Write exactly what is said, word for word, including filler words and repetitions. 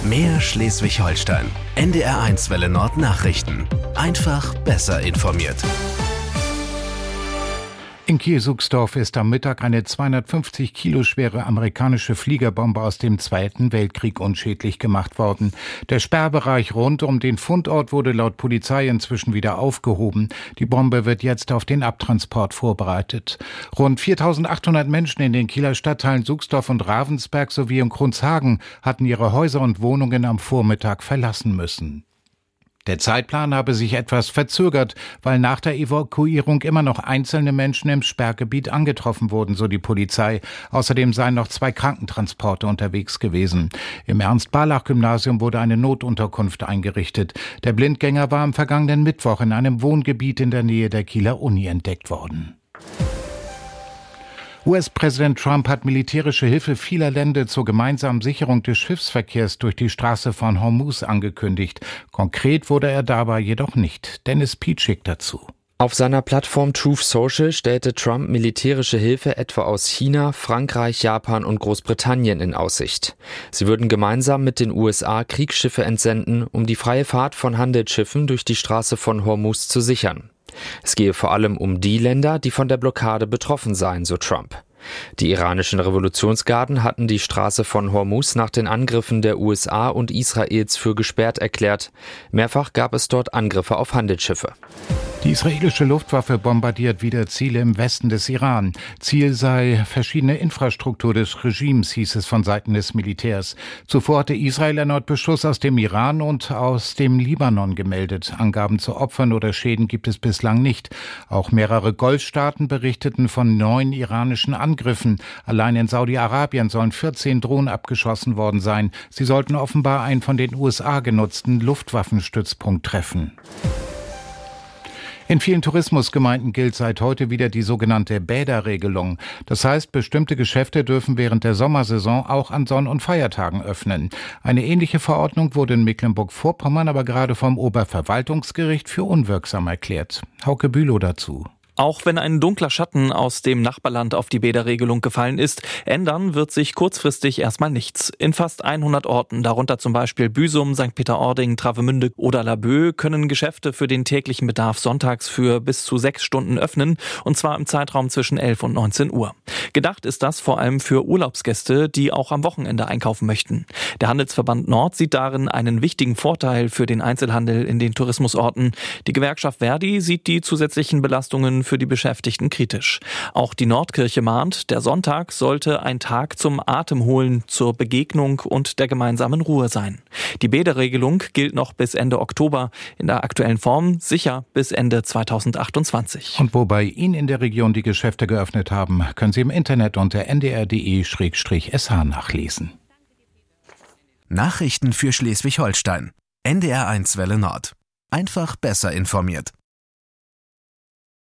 Mehr Schleswig-Holstein. N D R eins Welle Nord Nachrichten. Einfach besser informiert. In Kiel-Suchsdorf ist am Mittag eine zweihundertfünfzig Kilo schwere amerikanische Fliegerbombe aus dem Zweiten Weltkrieg unschädlich gemacht worden. Der Sperrbereich rund um den Fundort wurde laut Polizei inzwischen wieder aufgehoben. Die Bombe wird jetzt auf den Abtransport vorbereitet. Rund viertausendachthundert Menschen in den Kieler Stadtteilen Suchsdorf und Ravensberg sowie in Kronshagen hatten ihre Häuser und Wohnungen am Vormittag verlassen müssen. Der Zeitplan habe sich etwas verzögert, weil nach der Evakuierung immer noch einzelne Menschen im Sperrgebiet angetroffen wurden, so die Polizei. Außerdem seien noch zwei Krankentransporte unterwegs gewesen. Im Ernst-Barlach-Gymnasium wurde eine Notunterkunft eingerichtet. Der Blindgänger war am vergangenen Mittwoch in einem Wohngebiet in der Nähe der Kieler Uni entdeckt worden. U S-Präsident Trump hat militärische Hilfe vieler Länder zur gemeinsamen Sicherung des Schiffsverkehrs durch die Straße von Hormuz angekündigt. Konkret wurde er dabei jedoch nicht. Dennis Pietschik dazu. Auf seiner Plattform Truth Social stellte Trump militärische Hilfe etwa aus China, Frankreich, Japan und Großbritannien in Aussicht. Sie würden gemeinsam mit den U S A Kriegsschiffe entsenden, um die freie Fahrt von Handelsschiffen durch die Straße von Hormuz zu sichern. Es gehe vor allem um die Länder, die von der Blockade betroffen seien, so Trump. Die iranischen Revolutionsgarden hatten die Straße von Hormuz nach den Angriffen der U S A und Israels für gesperrt erklärt. Mehrfach gab es dort Angriffe auf Handelsschiffe. Die israelische Luftwaffe bombardiert wieder Ziele im Westen des Iran. Ziel sei verschiedene Infrastruktur des Regimes, hieß es von Seiten des Militärs. Zuvor hatte Israel erneut Beschuss aus dem Iran und aus dem Libanon gemeldet. Angaben zu Opfern oder Schäden gibt es bislang nicht. Auch mehrere Golfstaaten berichteten von neun iranischen Angriffen. Allein in Saudi-Arabien sollen vierzehn Drohnen abgeschossen worden sein. Sie sollten offenbar einen von den U S A genutzten Luftwaffenstützpunkt treffen. In vielen Tourismusgemeinden gilt seit heute wieder die sogenannte Bäderregelung. Das heißt, bestimmte Geschäfte dürfen während der Sommersaison auch an Sonn- und Feiertagen öffnen. Eine ähnliche Verordnung wurde in Mecklenburg-Vorpommern aber gerade vom Oberverwaltungsgericht für unwirksam erklärt. Hauke Bülow dazu. Auch wenn ein dunkler Schatten aus dem Nachbarland auf die Bäderregelung gefallen ist, ändern wird sich kurzfristig erstmal nichts. In fast hundert Orten, darunter zum Beispiel Büsum, Sankt Peter-Ording, Travemünde oder Laboe, können Geschäfte für den täglichen Bedarf sonntags für bis zu sechs Stunden öffnen, und zwar im Zeitraum zwischen elf und neunzehn Uhr. Gedacht ist das vor allem für Urlaubsgäste, die auch am Wochenende einkaufen möchten. Der Handelsverband Nord sieht darin einen wichtigen Vorteil für den Einzelhandel in den Tourismusorten. Die Gewerkschaft Verdi sieht die zusätzlichen Belastungen für die Beschäftigten kritisch. Auch die Nordkirche mahnt, der Sonntag sollte ein Tag zum Atemholen, zur Begegnung und der gemeinsamen Ruhe sein. Die Bäderregelung gilt noch bis Ende Oktober, in der aktuellen Form sicher bis Ende zweitausendachtundzwanzig. Und wo bei Ihnen in der Region die Geschäfte geöffnet haben, können Sie im Internet unter n d r punkt d e slash s h nachlesen. Nachrichten für Schleswig-Holstein. N D R eins Welle Nord. Einfach besser informiert.